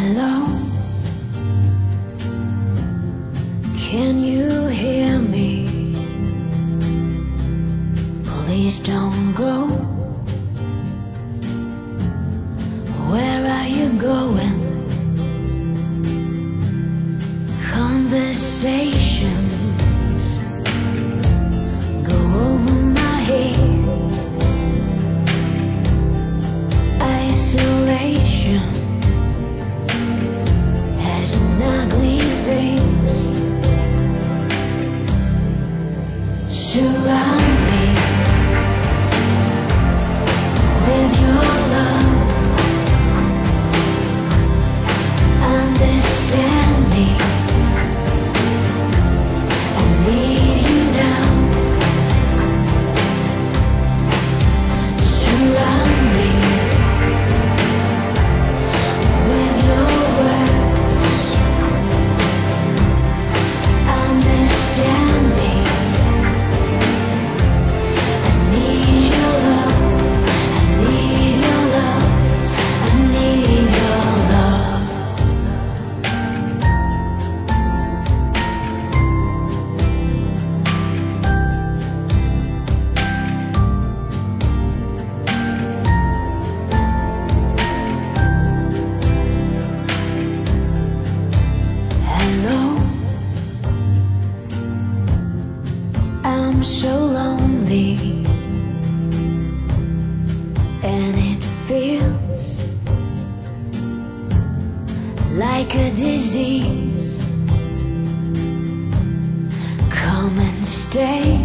Hello, can you hear me? Please don't go. Where are you going? Conversations go over my head. Isolation has an ugly face. Surround me with your love. Understand me. I need you now. Surround me with your words. Understand me. I need your love. I need your love. I need your love. Hello, I'm so lonely, and it feels like a disease. Come and stay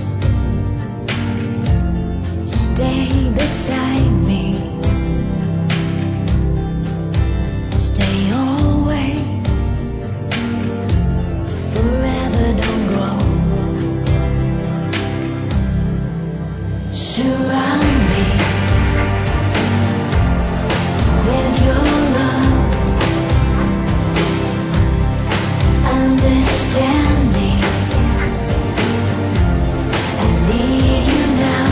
beside me. Stay always, forever, don't go. Surround me with your love. Understand me. I need you now.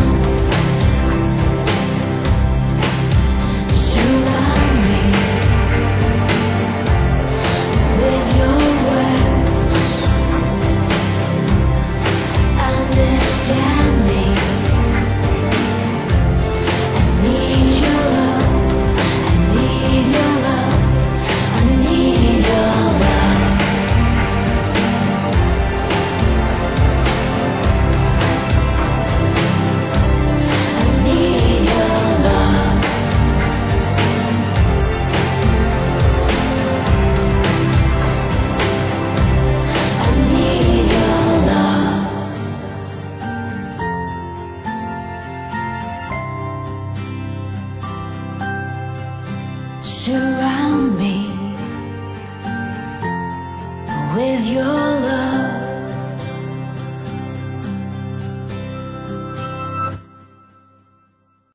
Surround me with your words. Understand me. I need your love. I need your love. I need your love. I need your love. I need your love. Surround me with your